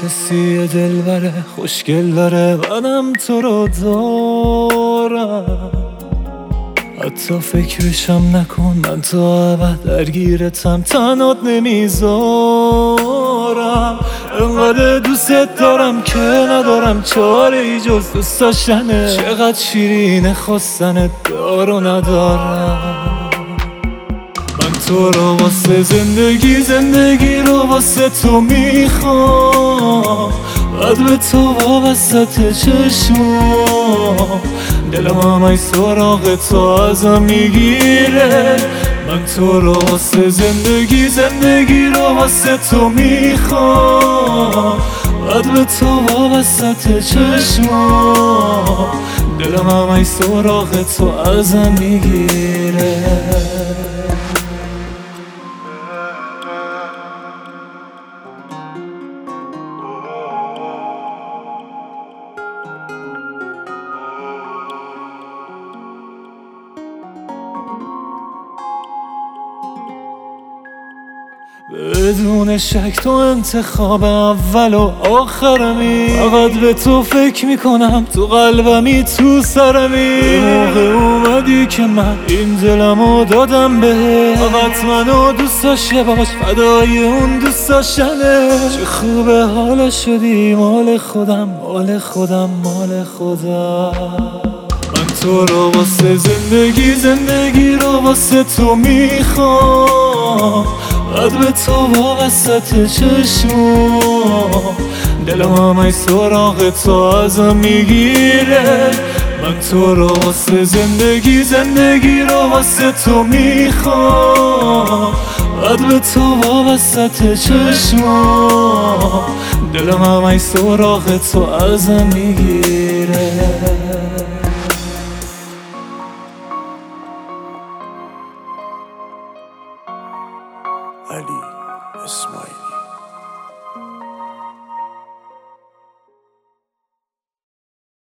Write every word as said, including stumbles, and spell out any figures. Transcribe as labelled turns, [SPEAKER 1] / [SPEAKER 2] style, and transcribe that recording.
[SPEAKER 1] کسی دلبره خوشگل داره منم تو رو دارم، حتی فکرشم نکن من تا ابد درگیرتم تنات نمیذارم. انقدر دوست دارم که ندارم چاره ای جز دوست داشتنه، چقدر شیرینه خواستنت دارو ندارم. من تو رو واسه زندگی زندگی رو واسه تو میخوام، بعد به تو وابسته چشمام، دلم همه سراغ تو ازم میگیره. من تو رو واسه زندگی زندگی رو واسه تو میخوام، بعد به تو وابسته چشمام، دلم همه سراغ تو ازم میگیره. بدون شک تو انتخاب اول و آخرمی، فقط به تو فکر میکنم تو قلبمی تو سرمی. به موقع اومدی که من این دلمو دادم به، فقط منو دوست داشته باش فدای اون دوست داشتنه. چه خوبه حالا شدی مال خودم مال خودم مال خودم. من تو رو واسه زندگی زندگی رو واسه تو میخوام، بعد به تو وابسته چشمام، دلم همه سراغ تو ازم میگیره. من تو رو واسه زندگی زندگی رو واسه تو میخوام، بعد به تو وابسته چشمام، دلم همه سراغ تو ازم میگیره.
[SPEAKER 2] علی اسماعیلی.